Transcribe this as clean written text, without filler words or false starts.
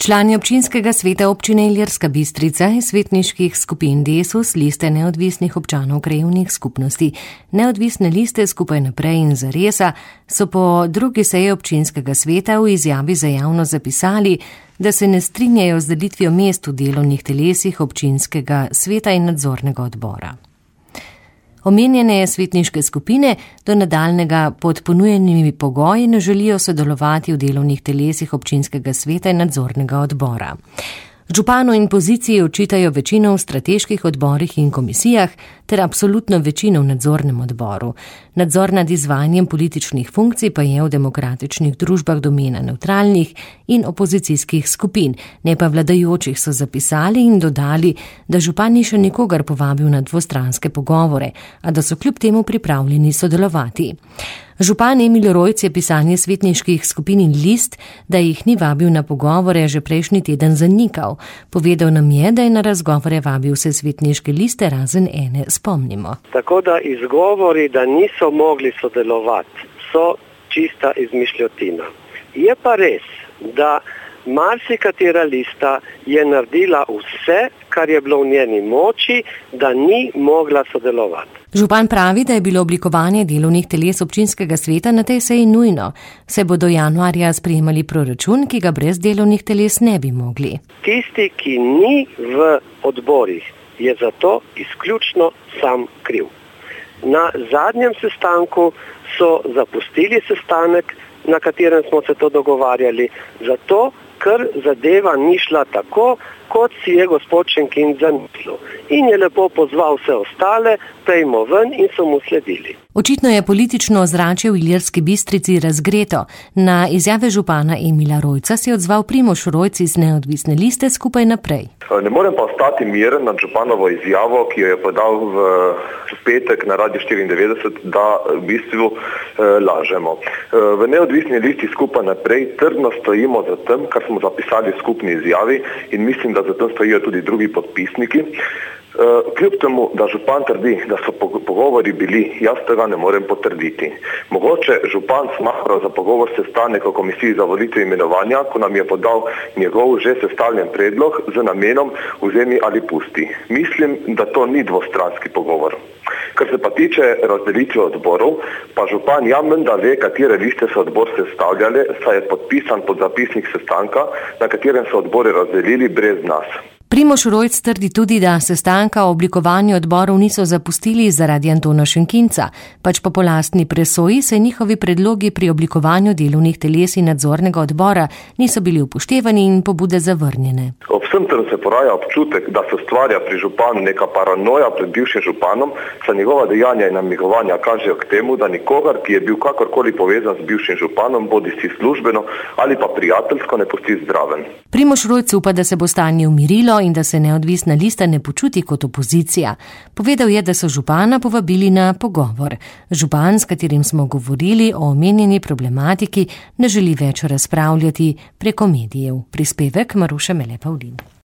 Člani občinskega sveta občine Ilirska Bistrica iz svetniških skupin Desus, liste neodvisnih občanov krajevnih skupnosti, neodvisne liste Skupaj naprej in Zaresa so po drugi seji občinskega sveta v izjavi za javnost zapisali, da se ne strinjajo z delitvijo mest v delovnih telesih občinskega sveta in nadzornega odbora. Omenjene svetniške skupine do nadaljnega pod ponujenimi pogoji ne želijo sodelovati v delovnih telesih občinskega sveta in nadzornega odbora. Županu in poziciji očitajo večino v strateških odborih in komisijah ter absolutno večino v nadzornem odboru. Nadzor nad izvajanjem političnih funkcij pa je v demokratičnih družbah domena nevtralnih in opozicijskih skupin, ne pa vladajočih, so zapisali in dodali, da župan ni še nikogar povabil na dvostranske pogovore, a da so kljub temu pripravljeni sodelovati. Župan Emil Rojc je pisanje svetniških skupin in list, da jih ni vabil na pogovore, že prejšnji teden zanikal. Povedal nam je, da je na razgovore vabil vse svetniške liste razen ene, spomnimo. Tako da izgovori, da niso mogli sodelovati, so čista izmišljotina. Je pa res, da marsikatera lista je naredila vse, kar je bilo v njeni moči, da ni mogla sodelovati. Župan pravi, da je bilo oblikovanje delovnih teles občinskega sveta na tej seji nujno, saj bodo januarja sprejemali proračun, ki ga brez delovnih teles ne bi mogli. Tisti, ki ni v odborih, je zato izključno sam kriv. Na zadnjem sestanku so zapustili sestanek, na katerem smo se to dogovarjali, zato ker zadeva ni šla tako, kot si je gospod Šenkin zamislil. In je lepo pozval vse ostale, pejmo ven, in so mu sledili. Očitno je politično ozračje v Ilirski Bistrici razgreto. Na izjave župana Emila Rojca se je odzval Primož Rojc iz neodvisne liste Skupaj naprej. Ne morem pa ostati miren nad županovo izjavo, ki jo je podal v petek na Radio 94, da v bistvu lažemo. V neodvisni listi Skupaj naprej trdno stojimo za tem, kar smo zapisali v skupni izjavi, in mislim, da za tem stojijo tudi drugi podpisniki. Kljub temu, da župan trdi, da so pogovori bili, jaz tega ne morem potrditi. Mogoče župan smatra za pogovor sestanek o komisiji za volitve imenovanja, ko nam je podal njegov že sestavljen predlog z namenom vzemi ali pusti. Mislim, da to ni dvostranski pogovor. Kar se pa tiče razdelitve odborov, pa župan menda ve, katere liste so odbor sestavljale, saj je podpisan pod zapisnik sestanka, na katerem so odbore razdelili brez nas. Primož Rojc trdi tudi, da sestanka o oblikovanju odborov niso zapustili zaradi Antona Šenkinca, pač pa po lastni presoji se njihovi predlogi pri oblikovanju delovnih teles in nadzornega odbora niso bili upoštevani in pobude zavrnjene. Ob vsem tem se poraja občutek, da se ustvarja pri županu neka paranoja pred bivšim županom, saj njegova dejanja in namigovanja kažejo k temu, da nikogar, ki je bil kakorkoli povezan z bivšim županom, bodisi službeno ali pa prijateljsko, ne pusti zdraven. Primož Rojc upa, da se bo stanje umirilo in da se neodvisna lista ne počuti kot opozicija. Povedal je, da so župana povabili na pogovor. Župan, s katerim smo govorili o omenjeni problematiki, ne želi več razpravljati preko medijev. Prispevek Maruša Mele Pavlin.